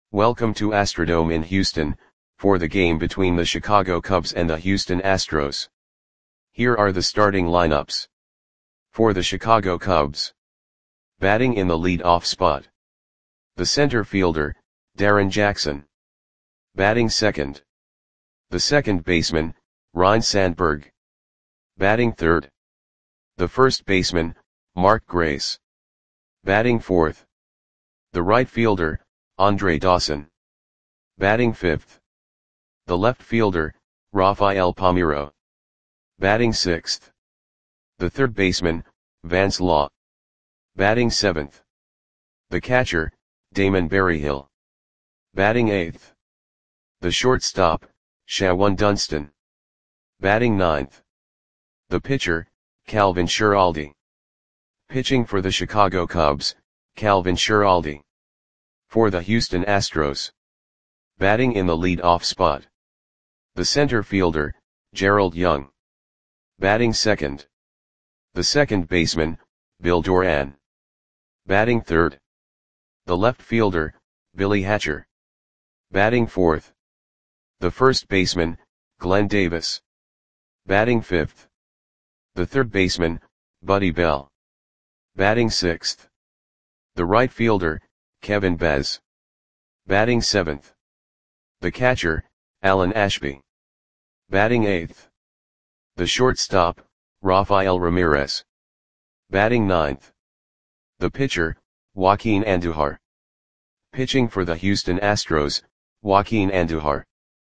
Welcome to Astrodome in Houston, for the game between the Chicago Cubs and the Houston Astros. Here are the starting lineups. For the Chicago Cubs. Batting in the lead-off spot. The center fielder, Darrin Jackson. Batting second. The second baseman, Ryne Sandberg. Batting third. The first baseman, Mark Grace. Batting fourth. The right fielder, Andre Dawson. Batting fifth. The left fielder, Rafael Palmeiro. Batting sixth. The third baseman, Vance Law. Batting seventh. The catcher, Damon Berryhill. Batting eighth. The shortstop, Shawon Dunston. Batting ninth. The pitcher, Calvin Schiraldi. Pitching for the Chicago Cubs, Calvin Schiraldi. For the Houston Astros. Batting in the lead-off spot. The center fielder, Gerald Young. Batting second. The second baseman, Bill Doran. Batting third. The left fielder, Billy Hatcher. Batting fourth. The first baseman, Glenn Davis. Batting fifth. The third baseman, Buddy Bell. Batting sixth. The right fielder, Kevin Bez. Batting seventh. The catcher, Alan Ashby. Batting eighth. The shortstop, Rafael Ramirez. Batting ninth. The pitcher, Joaquin Andujar. Pitching for the Houston Astros, Joaquin Andujar.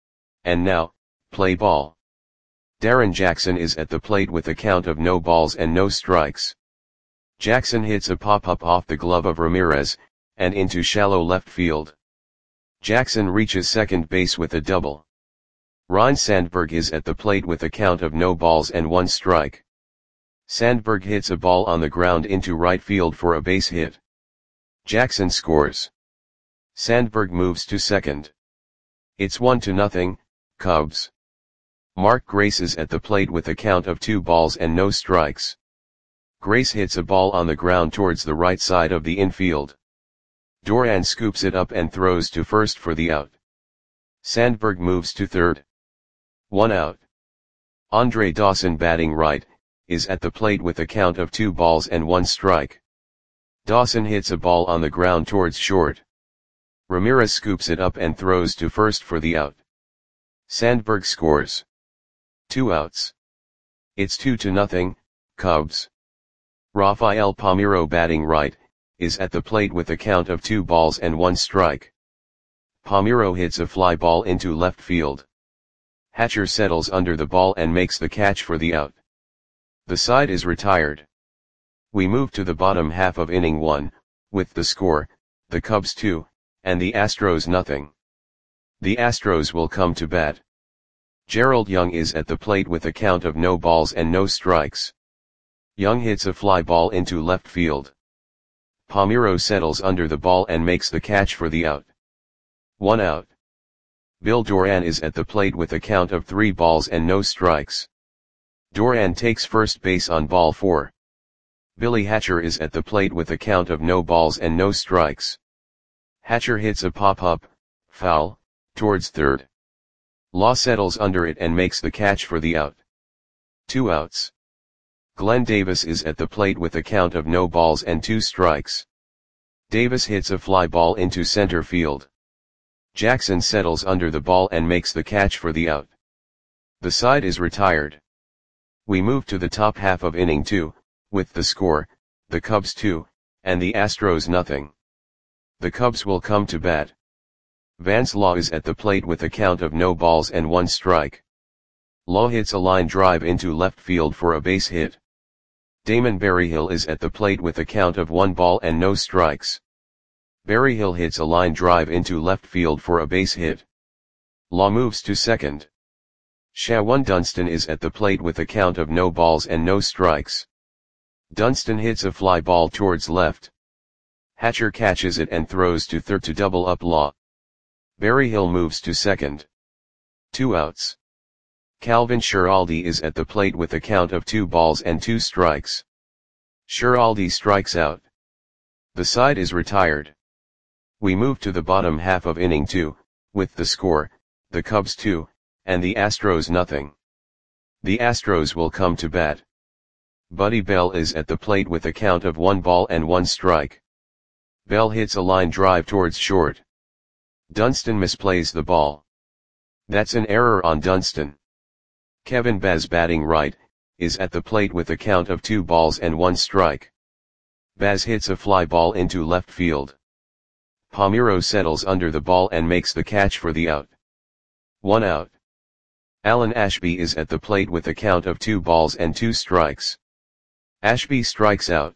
And now, play ball. Darrin Jackson is at the plate with a count of no balls and no strikes. Jackson hits a pop-up off the glove of Ramirez, and into shallow left field. Jackson reaches second base with a double. Ryne Sandberg is at the plate with a count of no balls and one strike. Sandberg hits a ball on the ground into right field for a base hit. Jackson scores. Sandberg moves to second. It's 1-0, Cubs. Mark Grace is at the plate with a count of 2 balls and no strikes. Grace hits a ball on the ground towards the right side of the infield. Doran scoops it up and throws to first for the out. Sandberg moves to third. 1 out. Andre Dawson, batting right, is at the plate with a count of 2 balls and 1 strike. Dawson hits a ball on the ground towards short. Ramirez scoops it up and throws to first for the out. Sandberg scores. 2 outs. It's 2-0, Cubs. Rafael Palmeiro, batting right, is at the plate with a count of 2 balls and 1 strike. Palmeiro hits a fly ball into left field. Hatcher settles under the ball and makes the catch for the out. The side is retired. We move to the bottom half of inning 1, with the score, the Cubs 2, and the Astros 0. The Astros will come to bat. Gerald Young is at the plate with a count of no balls and no strikes. Young hits a fly ball into left field. Palmeiro settles under the ball and makes the catch for the out. 1 out. Bill Doran is at the plate with a count of 3 balls and no strikes. Doran takes first base on ball 4. Billy Hatcher is at the plate with a count of no balls and no strikes. Hatcher hits a pop-up, foul, towards third. Law settles under it and makes the catch for the out. 2 outs. Glenn Davis is at the plate with a count of no balls and 2 strikes. Davis hits a fly ball into center field. Jackson settles under the ball and makes the catch for the out. The side is retired. We move to the top half of inning 2, with the score, the Cubs 2, and the Astros 0. The Cubs will come to bat. Vance Law is at the plate with a count of no balls and 1 strike. Law hits a line drive into left field for a base hit. Damon Berryhill is at the plate with a count of 1 ball and no strikes. Berryhill hits a line drive into left field for a base hit. Law moves to second. Shawon Dunston is at the plate with a count of no balls and no strikes. Dunston hits a fly ball towards left. Hatcher catches it and throws to third to double up Law. Berryhill moves to second. 2 outs. Calvin Schiraldi is at the plate with a count of 2 balls and 2 strikes. Schiraldi strikes out. The side is retired. We move to the bottom half of inning 2, with the score, the Cubs 2, and the Astros nothing. The Astros will come to bat. Buddy Bell is at the plate with a count of 1-1. Bell hits a line drive towards short. Dunston misplays the ball. That's an error on Dunston. Kevin Baz, batting right, is at the plate with a count of 2-1. Baz hits a fly ball into left field. Palmeiro settles under the ball and makes the catch for the out. 1 out. Alan Ashby is at the plate with a count of 2-2. Ashby strikes out.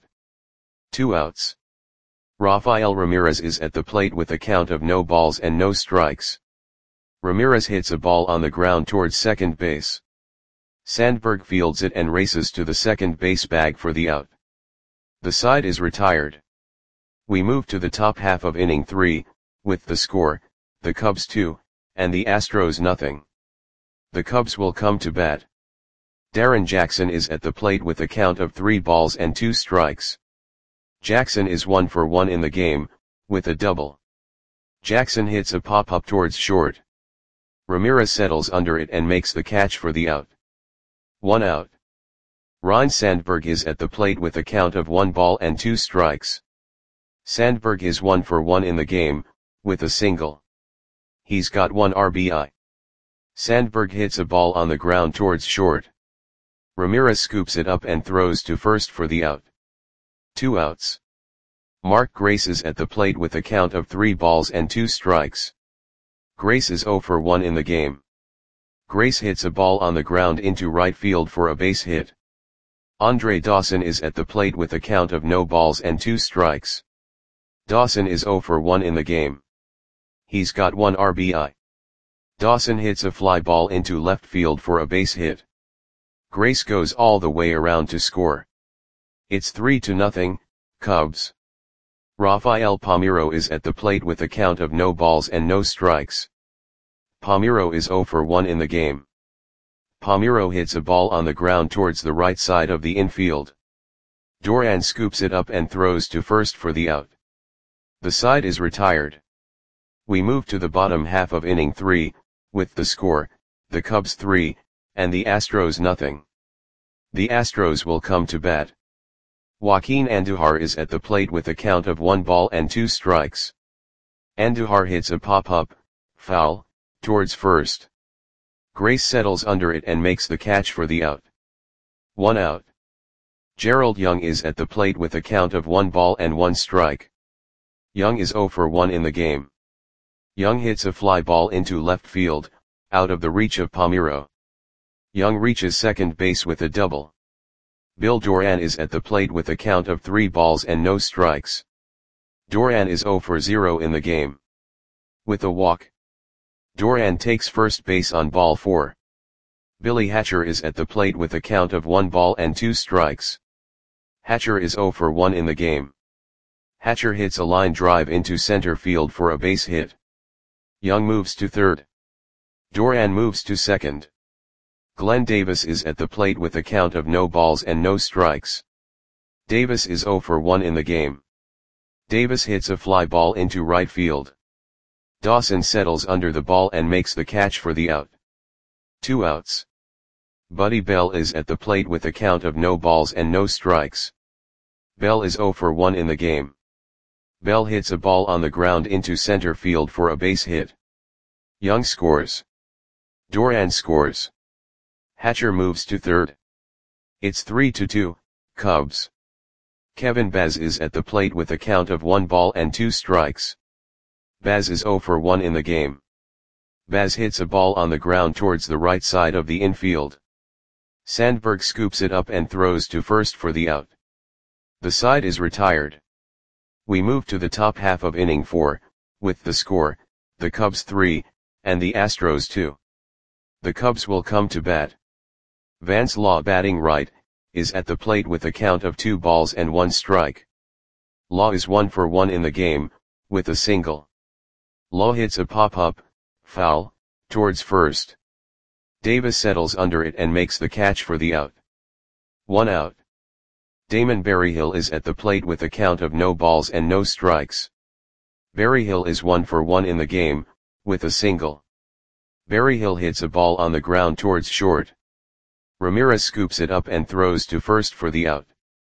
2 outs. Rafael Ramirez is at the plate with a count of no balls and no strikes. Ramirez hits a ball on the ground towards second base. Sandberg fields it and races to the second base bag for the out. The side is retired. We move to the top half of inning 3, with the score, the Cubs 2, and the Astros nothing. The Cubs will come to bat. Darren Jackson is at the plate with a count of 3-2. Jackson is 1 for 1 in the game, with a double. Jackson hits a pop-up towards short. Ramirez settles under it and makes the catch for the out. 1 out. Ryne Sandberg is at the plate with a count of 1-2. Sandberg is 1 for 1 in the game, with a single. He's got 1 RBI. Sandberg hits a ball on the ground towards short. Ramirez scoops it up and throws to first for the out. 2 outs. Mark Grace is at the plate with a count of 3-2. Grace is 0 for 1 in the game. Grace hits a ball on the ground into right field for a base hit. Andre Dawson is at the plate with a count of no balls and 2 strikes. Dawson is 0 for 1 in the game. He's got 1 RBI. Dawson hits a fly ball into left field for a base hit. Grace goes all the way around to score. It's 3-0, Cubs. Rafael Palmeiro is at the plate with a count of no balls and no strikes. Palmeiro is 0 for 1 in the game. Palmeiro hits a ball on the ground towards the right side of the infield. Duran scoops it up and throws to first for the out. The side is retired. We move to the bottom half of inning 3, with the score, the Cubs 3, and the Astros nothing. The Astros will come to bat. Joaquin Andujar is at the plate with a count of 1-2. Andujar hits a pop-up, foul, towards first. Grace settles under it and makes the catch for the out. 1 out. Gerald Young is at the plate with a count of 1-1. Young is 0 for 1 in the game. Young hits a fly ball into left field, out of the reach of Palmeiro. Young reaches second base with a double. Bill Duran is at the plate with a count of 3 balls and no strikes. Duran is 0 for 0 in the game. With a walk. Duran takes first base on ball 4. Billy Hatcher is at the plate with a count of 1-2. Hatcher is 0 for 1 in the game. Hatcher hits a line drive into center field for a base hit. Young moves to third. Duran moves to second. Glenn Davis is at the plate with a count of no balls and no strikes. Davis is 0 for 1 in the game. Davis hits a fly ball into right field. Dawson settles under the ball and makes the catch for the out. 2 outs. Buddy Bell is at the plate with a count of no balls and no strikes. Bell is 0 for 1 in the game. Bell hits a ball on the ground into center field for a base hit. Young scores. Duran scores. Hatcher moves to third. It's 3-2, Cubs. Kevin Baz is at the plate with a count of 1-2. Baz is 0 for 1 in the game. Baz hits a ball on the ground towards the right side of the infield. Sandberg scoops it up and throws to first for the out. The side is retired. We move to the top half of inning 4, with the score, the Cubs 3, and the Astros 2. The Cubs will come to bat. Vance Law, batting right, is at the plate with a count of 2-1. Law is 1 for 1 in the game, with a single. Law hits a pop-up, foul, towards first. Davis settles under it and makes the catch for the out. 1 out. Damon Berryhill is at the plate with a count of no balls and no strikes. Berryhill is 1 for 1 in the game, with a single. Berryhill hits a ball on the ground towards short. Ramirez scoops it up and throws to first for the out.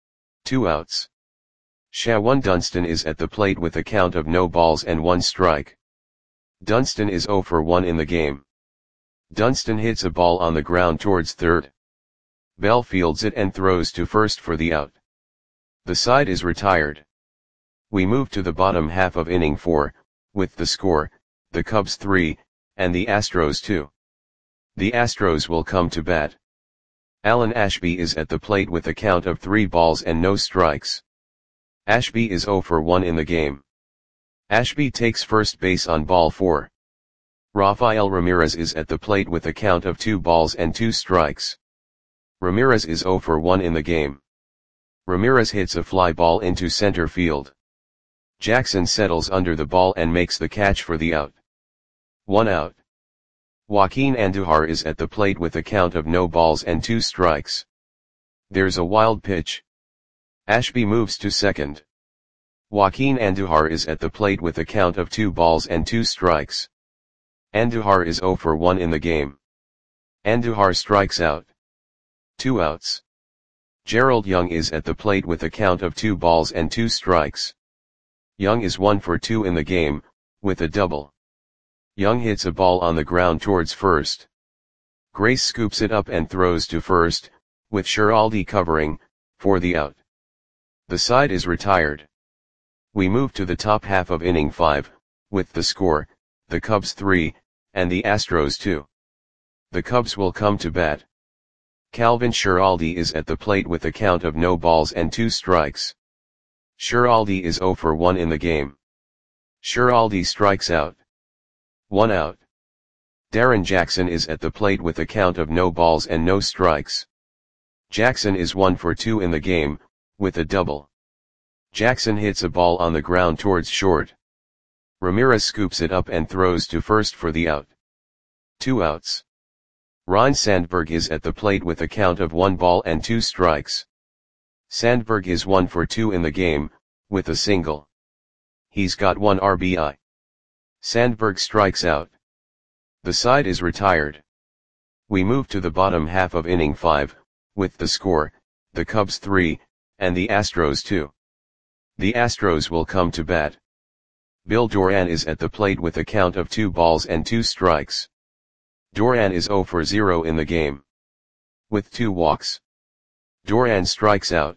2 outs. Shawan Dunston is at the plate with a count of no balls and 1 strike. Dunston is 0 for 1 in the game. Dunston hits a ball on the ground towards third. Bell fields it and throws to first for the out. The side is retired. We move to the bottom half of inning 4, with the score, the Cubs 3, and the Astros 2. The Astros will come to bat. Alan Ashby is at the plate with a count of 3 balls and no strikes. Ashby is 0 for 1 in the game. Ashby takes first base on ball 4. Rafael Ramirez is at the plate with a count of 2 balls and 2 strikes. Ramirez is 0 for 1 in the game. Ramirez hits a fly ball into center field. Jackson settles under the ball and makes the catch for the out. 1 out. Joaquin Andujar is at the plate with a count of no balls and 2 strikes. There's a wild pitch. Ashby moves to second. Joaquin Andujar is at the plate with a count of 2 balls and 2 strikes. Andujar is 0 for 1 in the game. Andujar strikes out. 2 outs. Gerald Young is at the plate with a count of 2 balls and 2 strikes. Young is 1 for 2 in the game, with a double. Young hits a ball on the ground towards first. Grace scoops it up and throws to first, with Schiraldi covering, for the out. The side is retired. We move to the top half of inning 5, with the score, the Cubs 3, and the Astros 2. The Cubs will come to bat. Calvin Schiraldi is at the plate with a count of no balls and 2 strikes. Schiraldi is 0 for 1 in the game. Schiraldi strikes out. 1 out. Darren Jackson is at the plate with a count of no balls and no strikes. Jackson is 1 for 2 in the game, with a double. Jackson hits a ball on the ground towards short. Ramirez scoops it up and throws to first for the out. 2 outs. Ryne Sandberg is at the plate with a count of 1 ball and 2 strikes. Sandberg is 1 for 2 in the game, with a single. He's got 1 RBI. Sandberg strikes out. The side is retired. We move to the bottom half of inning 5, with the score, the Cubs 3, and the Astros 2. The Astros will come to bat. Bill Doran is at the plate with a count of 2 balls and 2 strikes. Doran is 0 for 0 in the game. With 2 walks. Doran strikes out.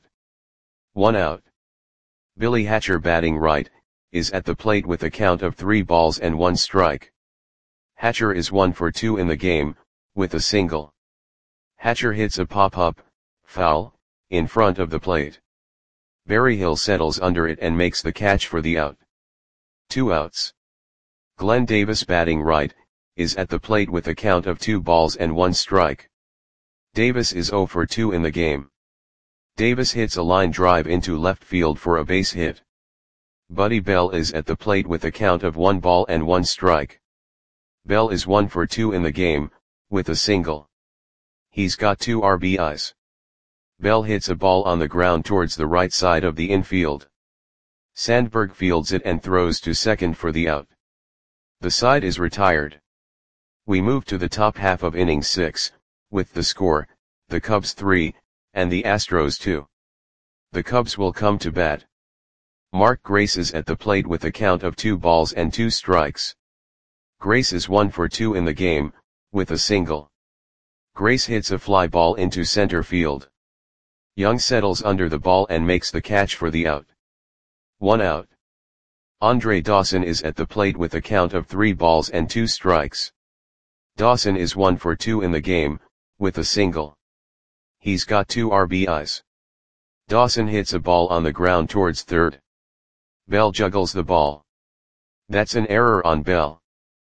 1 out. Billy Hatcher, batting right, is at the plate with a count of 3 balls and 1 strike. Hatcher is 1 for 2 in the game, with a single. Hatcher hits a pop-up, foul, in front of the plate. Berryhill settles under it and makes the catch for the out. 2 outs. Glenn Davis, batting right, is at the plate with a count of 2 balls and 1 strike. Davis is 0 for 2 in the game. Davis hits a line drive into left field for a base hit. Buddy Bell is at the plate with a count of 1 ball and 1 strike. Bell is 1 for 2 in the game, with a single. He's got 2 RBIs. Bell hits a ball on the ground towards the right side of the infield. Sandberg fields it and throws to second for the out. The side is retired. We move to the top half of inning 6, with the score, the Cubs 3, and the Astros 2. The Cubs will come to bat. Mark Grace is at the plate with a count of 2 balls and 2 strikes. Grace is 1 for 2 in the game, with a single. Grace hits a fly ball into center field. Young settles under the ball and makes the catch for the out. 1 out. Andre Dawson is at the plate with a count of 3 balls and 2 strikes. Dawson is 1 for 2 in the game, with a single. He's got 2 RBIs. Dawson hits a ball on the ground towards third. Bell juggles the ball. That's an error on Bell.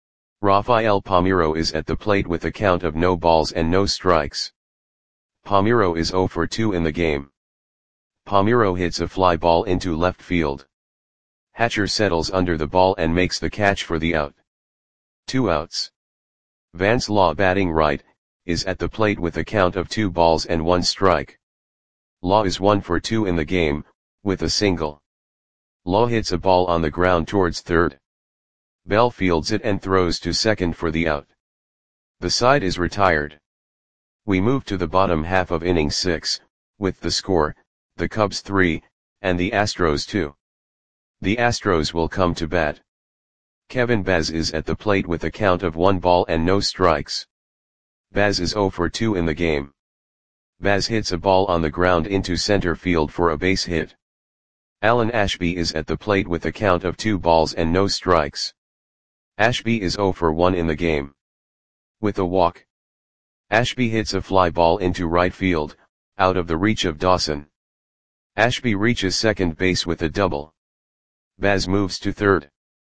Rafael Palmeiro is at the plate with a count of no balls and no strikes. Palmeiro is 0 for 2 in the game. Palmeiro hits a fly ball into left field. Hatcher settles under the ball and makes the catch for the out. 2 outs. Vance Law, batting right, is at the plate with a count of 2 balls and 1 strike. Law is 1 for 2 in the game, with a single. Law hits a ball on the ground towards third. Bell fields it and throws to second for the out. The side is retired. We move to the bottom half of inning 6, with the score, the Cubs 3, and the Astros 2. The Astros will come to bat. Kevin Baz is at the plate with a count of 1 ball and no strikes. Baz is 0 for 2 in the game. Baz hits a ball on the ground into center field for a base hit. Alan Ashby is at the plate with a count of 2 balls and no strikes. Ashby is 0 for 1 in the game. With a walk, Ashby hits a fly ball into right field, out of the reach of Dawson. Ashby reaches second base with a double. Baz moves to third.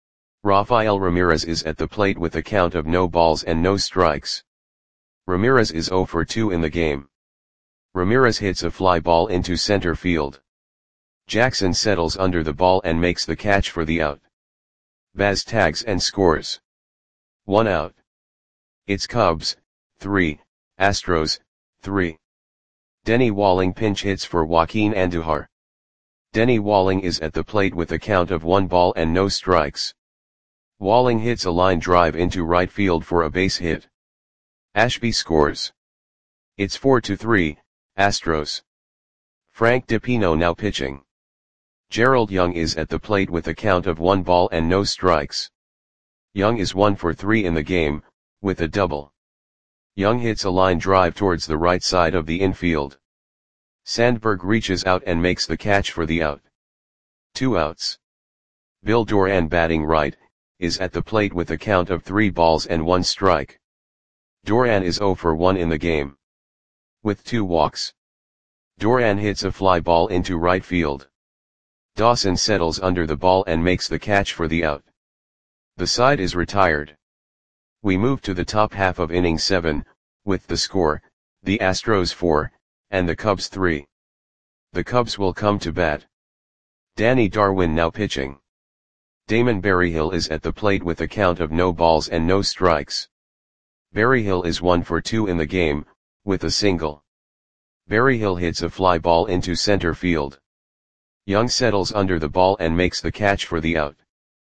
Rafael Ramirez is at the plate with a count of no balls and no strikes. Ramirez is 0 for 2 in the game. Ramirez hits a fly ball into center field. Jackson settles under the ball and makes the catch for the out. Baz tags and scores. 1 out. It's Cubs, 3, Astros, 3. Denny Walling pinch hits for Joaquin Andujar. Denny Walling is at the plate with a count of 1 ball and no strikes. Walling hits a line drive into right field for a base hit. Ashby scores. It's 4-3, Astros. Frank DiPino now pitching. Gerald Young is at the plate with a count of 1 ball and no strikes. Young is 1 for 3 in the game, with a double. Young hits a line drive towards the right side of the infield. Sandberg reaches out and makes the catch for the out. 2 outs. Bill Doran batting right, is at the plate with a count of 3 balls and 1 strike. Doran is 0 for 1 in the game. With 2 walks. Doran hits a fly ball into right field. Dawson settles under the ball and makes the catch for the out. The side is retired. We move to the top half of inning 7, with the score, the Astros 4, and the Cubs 3. The Cubs will come to bat. Danny Darwin now pitching. Damon Berryhill is at the plate with a count of no balls and no strikes. Berryhill is 1 for 2 in the game, with a single. Berryhill hits a fly ball into center field. Young settles under the ball and makes the catch for the out.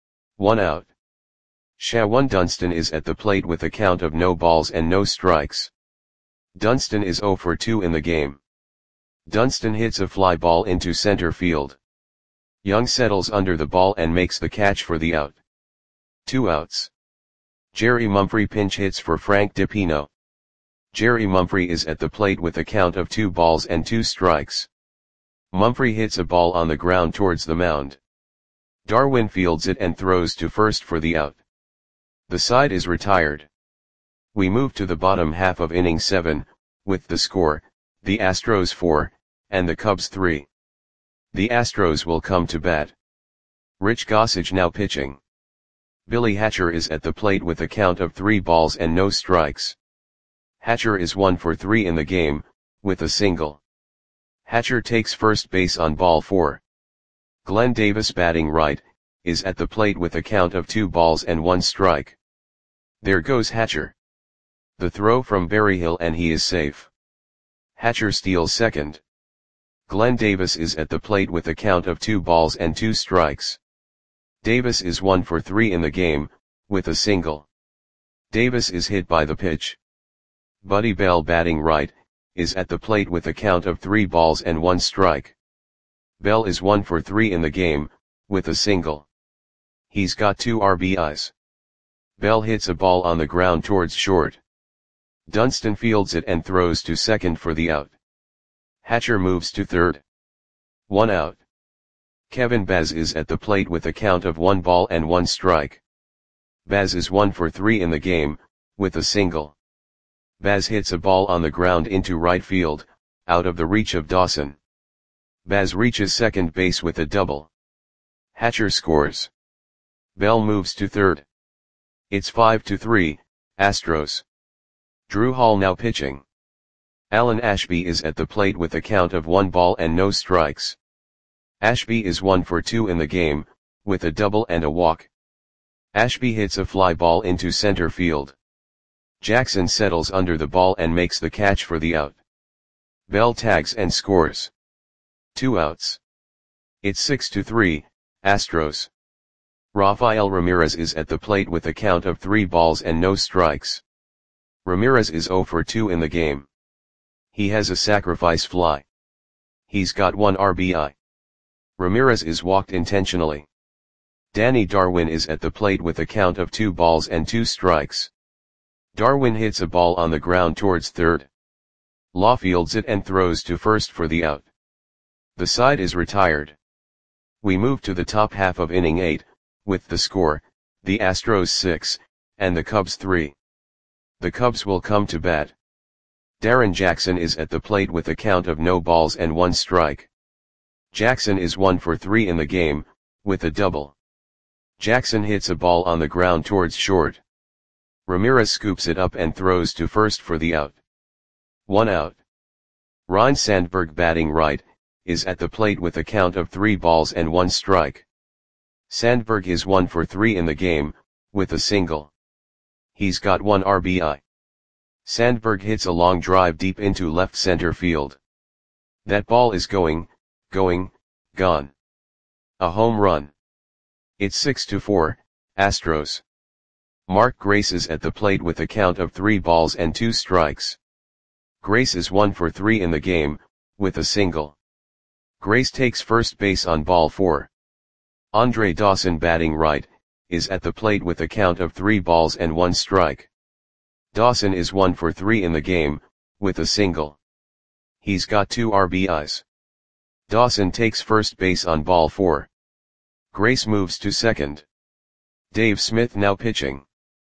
1 out. Shawan Dunston is at the plate with a count of no balls and no strikes. Dunston is 0 for 2 in the game. Dunston hits a fly ball into center field. Young settles under the ball and makes the catch for the out. 2 outs. Jerry Mumphrey pinch hits for Frank DiPino. Jerry Mumphrey is at the plate with a count of 2 balls and 2 strikes. Mumphrey hits a ball on the ground towards the mound. Darwin fields it and throws to first for the out. The side is retired. We move to the bottom half of inning 7, with the score, the Astros 4, and the Cubs 3. The Astros will come to bat. Rich Gossage now pitching. Billy Hatcher is at the plate with a count of 3 balls and no strikes. Hatcher is 1 for 3 in the game, with a single. Hatcher takes first base on ball 4. Glenn Davis batting right, is at the plate with a count of 2 balls and 1 strike. There goes Hatcher. The throw from Berryhill and he is safe. Hatcher steals second. Glenn Davis is at the plate with a count of 2 balls and 2 strikes. Davis is 1 for 3 in the game, with a single. Davis is hit by the pitch. Buddy Bell batting right, is at the plate with a count of 3 balls and 1 strike. Bell is 1 for 3 in the game, with a single. He's got 2 RBIs. Bell hits a ball on the ground towards short. Dunston fields it and throws to second for the out. Hatcher moves to third. 1 out. Kevin Baz is at the plate with a count of 1 ball and 1 strike. Baz is 1 for 3 in the game, with a single. Baz hits a ball on the ground into right field, out of the reach of Dawson. Baz reaches second base with a double. Hatcher scores. Bell moves to third. It's 5-3, Astros. Drew Hall now pitching. Alan Ashby is at the plate with a count of 1 ball and no strikes. Ashby is 1 for 2 in the game, with a double and a walk. Ashby hits a fly ball into center field. Jackson settles under the ball and makes the catch for the out. Bell tags and scores. 2 outs. It's 6-3, Astros. Rafael Ramirez is at the plate with a count of 3 balls and no strikes. Ramirez is 0 for 2 in the game. He has a sacrifice fly. He's got 1 RBI. Ramirez is walked intentionally. Danny Darwin is at the plate with a count of 2 balls and 2 strikes. Darwin hits a ball on the ground towards third. Law fields it and throws to first for the out. The side is retired. We move to the top half of inning 8, with the score, the Astros 6, and the Cubs 3. The Cubs will come to bat. Darren Jackson is at the plate with a count of no balls and 1 strike. Jackson is 1 for 3 in the game, with a double. Jackson hits a ball on the ground towards short. Ramirez scoops it up and throws to first for the out. 1 out. Ryne Sandberg, batting right, is at the plate with a count of 3 balls and 1 strike. Sandberg is 1 for 3 in the game, with a single. He's got 1 RBI. Sandberg hits a long drive deep into left center field. That ball is gone. A home run. It's 6-4, Astros. Mark Grace is at the plate with a count of 3 balls and 2 strikes. Grace is 1 for 3 in the game, with a single. Grace takes first base on ball 4. Andre Dawson, batting right, is at the plate with a count of 3 balls and 1 strike. Dawson is 1 for 3 in the game, with a single. He's got 2 RBIs. Dawson takes first base on ball 4. Grace moves to second. Dave Smith now pitching.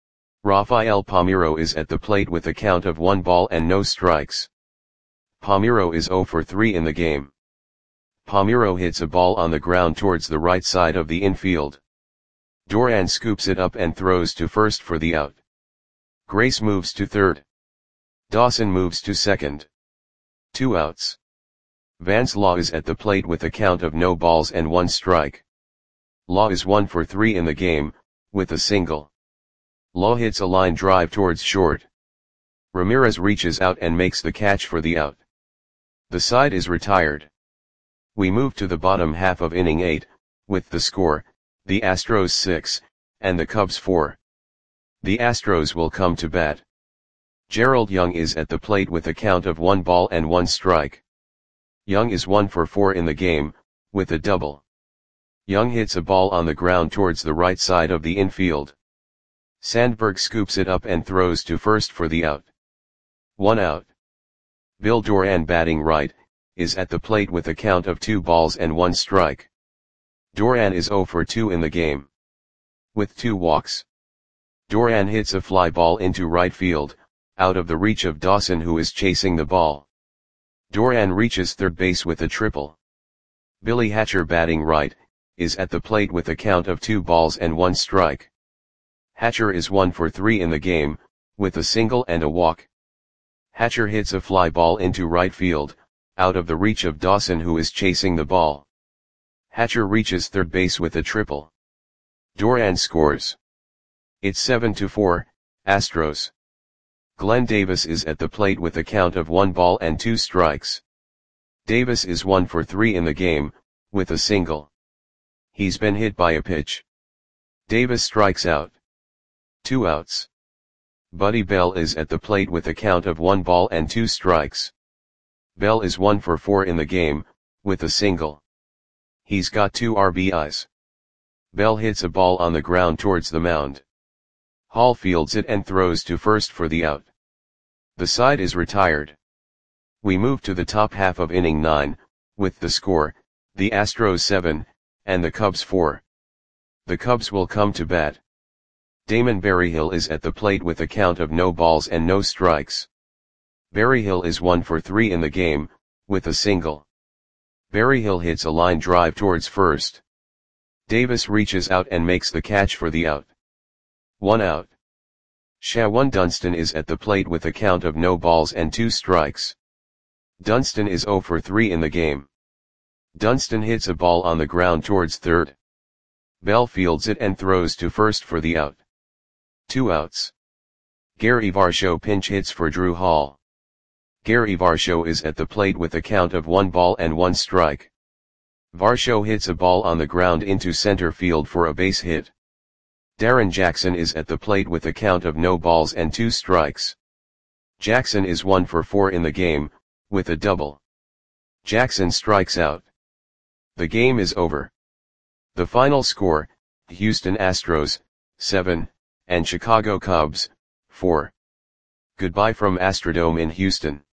Rafael Palmeiro is at the plate with a count of 1 ball and no strikes. Palmeiro is 0 for 3 in the game. Palmeiro hits a ball on the ground towards the right side of the infield. Duran scoops it up and throws to first for the out. Grace moves to third. Dawson moves to second. 2 outs. Vance Law is at the plate with a count of no balls and 1 strike. Law is 1 for 3 in the game, with a single. Law hits a line drive towards short. Ramirez reaches out and makes the catch for the out. The side is retired. We move to the bottom half of inning 8, with the score, the Astros 6, and the Cubs 4. The Astros will come to bat. Gerald Young is at the plate with a count of 1 ball and 1 strike. Young is 1 for 4 in the game, with a double. Young hits a ball on the ground towards the right side of the infield. Sandberg scoops it up and throws to first for the out. 1 out. Bill Duran, batting right, is at the plate with a count of 2 balls and 1 strike. Duran is 0 for 2 in the game. With 2 walks. Duran hits a fly ball into right field, out of the reach of Dawson, who is chasing the ball. Duran reaches third base with a triple. Billy Hatcher, batting right, is at the plate with a count of 2 balls and 1 strike. Hatcher is 1 for 3 in the game, with a single and a walk. Hatcher hits a fly ball into right field, out of the reach of Dawson, who is chasing the ball. Hatcher reaches third base with a triple. Duran scores. It's 7-4, Astros. Glenn Davis is at the plate with a count of 1 ball and 2 strikes. Davis is 1 for 3 in the game, with a single. He's been hit by a pitch. Davis strikes out. 2 outs. Buddy Bell is at the plate with a count of 1 ball and 2 strikes. Bell is 1 for 4 in the game, with a single. He's got 2 RBIs. Bell hits a ball on the ground towards the mound. Hall fields it and throws to first for the out. The side is retired. We move to the top half of inning 9, with the score, the Astros 7, and the Cubs 4. The Cubs will come to bat. Damon Berryhill is at the plate with a count of no balls and no strikes. Berryhill is 1 for 3 in the game, with a single. Berryhill hits a line drive towards first. Davis reaches out and makes the catch for the out. 1 out. Shawan Dunston is at the plate with a count of no balls and 2 strikes. Dunston is 0 for 3 in the game. Dunston hits a ball on the ground towards third. Bell fields it and throws to first for the out. 2 outs. Gary Varsho pinch hits for Drew Hall. Gary Varsho is at the plate with a count of 1 ball and 1 strike. Varsho hits a ball on the ground into center field for a base hit. Darren Jackson is at the plate with a count of no balls and 2 strikes. Jackson is 1 for 4 in the game, with a double. Jackson strikes out. The game is over. The final score, Houston Astros, 7, and Chicago Cubs, 4. Goodbye from Astrodome in Houston.